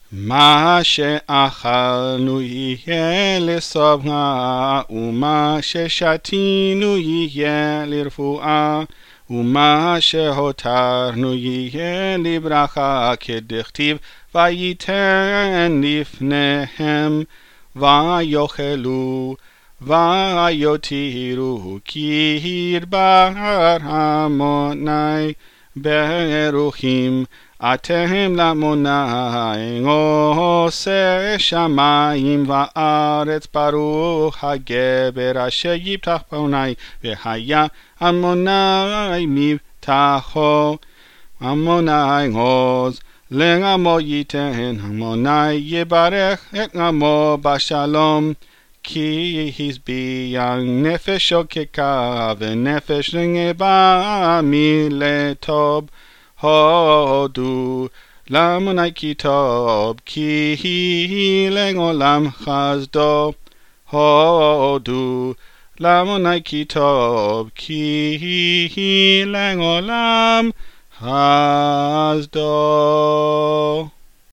מה שאכלנו יהיה לשובע, ומה ששתינו יהיה לרפואה, ומה שהותרנו יהיה לברכה, כדכתיב וייתן לפניהם, ויאכלו ויותירו, כי ידבר המוני ברוכים אתם למוני עושה שמיים וארץ, ברוך הגבר אשר יפתח פני והיה עמוני מבטחו. עמוני עוז לעמו ייתן, עמוני יברך את עמו בשלום, כי השביע נפש שוקקה ונפש רעבה מלטוב. הודו לאמוני כי טוב, כי לעולם חסדו. הודו לאמוני כי טוב, כי לעולם חסדו.